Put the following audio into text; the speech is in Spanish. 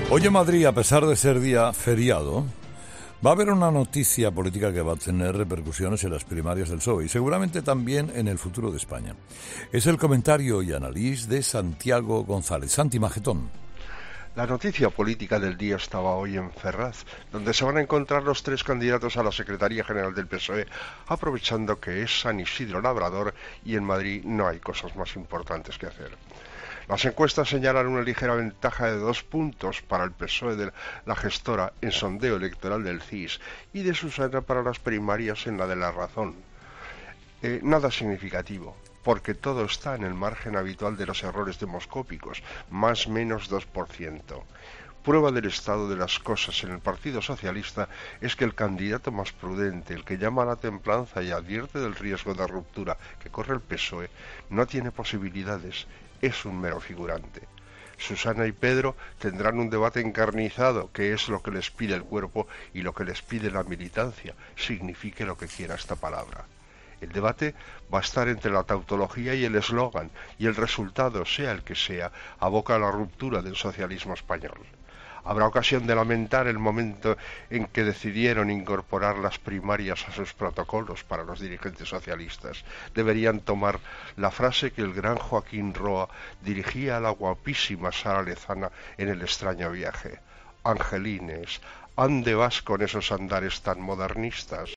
Hoy en Madrid, a pesar de ser día feriado, va a haber una noticia política que va a tener repercusiones en las primarias del PSOE y seguramente también en el futuro de España. Es el comentario y análisis de Santiago González. Santi Magetón. La noticia política del día estaba hoy en Ferraz, donde se van a encontrar los tres candidatos a la Secretaría General del PSOE, aprovechando que es San Isidro Labrador y en Madrid no hay cosas más importantes que hacer. Las encuestas señalan una ligera ventaja de 2 puntos para el PSOE de la gestora en sondeo electoral del CIS y de Susana para las primarias en la de La Razón. Nada significativo, porque todo está en el margen habitual de los errores demoscópicos, más menos 2%. Prueba del estado de las cosas en el Partido Socialista es que el candidato más prudente, el que llama a la templanza y advierte del riesgo de ruptura que corre el PSOE, no tiene posibilidades, es un mero figurante. Susana y Pedro tendrán un debate encarnizado, que es lo que les pide el cuerpo y lo que les pide la militancia, signifique lo que quiera esta palabra. El debate va a estar entre la tautología y el eslogan, y el resultado, sea el que sea, aboca a la ruptura del socialismo español. Habrá ocasión de lamentar el momento en que decidieron incorporar las primarias a sus protocolos para los dirigentes socialistas. Deberían tomar la frase que el gran Joaquín Roa dirigía a la guapísima Sara Lezana en El extraño viaje. Angelines, ¿ande vas con esos andares tan modernistas?